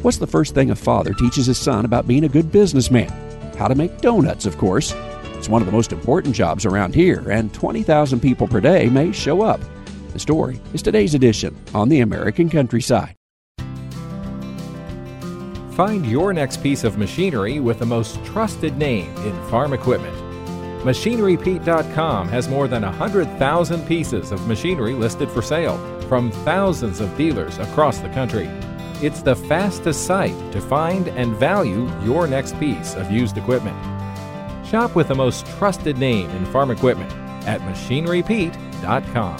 What's the first thing a father teaches his son about being a good businessman? How to make donuts, of course. It's one of the most important jobs around here, and 20,000 people per day may show up. The story is today's edition on the American Countryside. Find your next piece of machinery with the most trusted name in farm equipment. MachineryPete.com has more than 100,000 pieces of machinery listed for sale from thousands of dealers across the country. It's the fastest site to find and value your next piece of used equipment. Shop with the most trusted name in farm equipment at MachineryPete.com.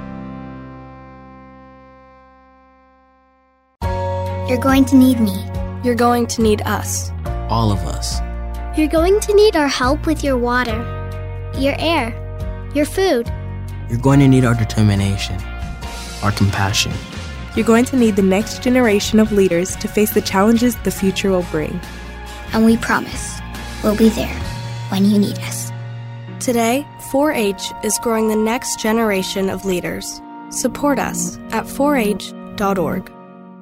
You're going to need me. You're going to need us. All of us. You're going to need our help with your water, your air, your food. You're going to need our determination, our compassion. You're going to need the next generation of leaders to face the challenges the future will bring. And we promise we'll be there when you need us. Today, 4-H is growing the next generation of leaders. Support us at 4h.org.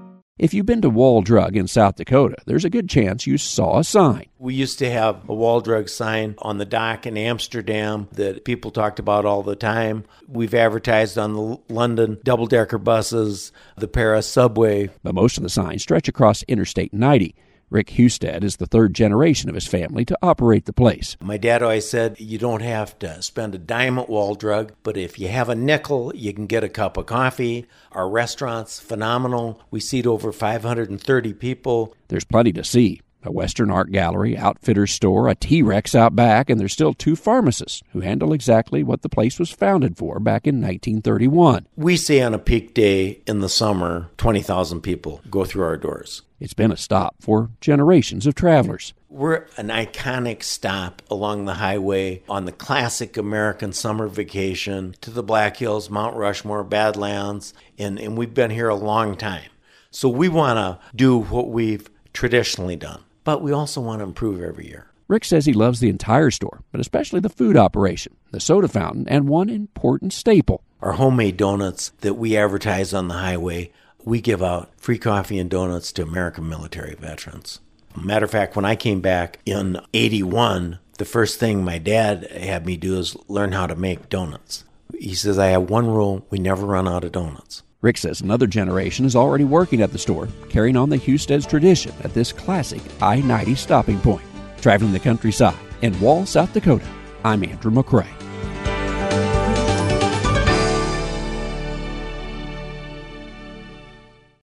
If you've been to Wall Drug in South Dakota, there's a good chance you saw a sign. We used to have a Wall Drug sign on the dock in Amsterdam that people talked about all the time. We've advertised on the London double-decker buses, the Paris subway. But most of the signs stretch across Interstate 90. Rick Husted is the third generation of his family to operate the place. My dad always said, you don't have to spend a dime at Wall Drug, but if you have a nickel, you can get a cup of coffee. Our restaurant's phenomenal. We seat over 530 people. There's plenty to see. A Western art gallery, outfitter's store, a T-Rex out back, and there's still 2 pharmacists who handle exactly what the place was founded for back in 1931. We see on a peak day in the summer, 20,000 people go through our doors. It's been a stop for generations of travelers. We're an iconic stop along the highway on the classic American summer vacation to the Black Hills, Mount Rushmore, Badlands, and we've been here a long time. So we want to do what we've traditionally done, but we also want to improve every year. Rick says he loves the entire store, but especially the food operation, the soda fountain, and one important staple. Our homemade donuts that we advertise on the highway. We give out free coffee and donuts to American military veterans. Matter of fact, when I came back in 81, the first thing my dad had me do is learn how to make donuts. He says, I have one rule, we never run out of donuts. Rick says another generation is already working at the store, carrying on the Husted's tradition at this classic I-90 stopping point. Traveling the countryside in Wall, South Dakota, I'm Andrew McCrae.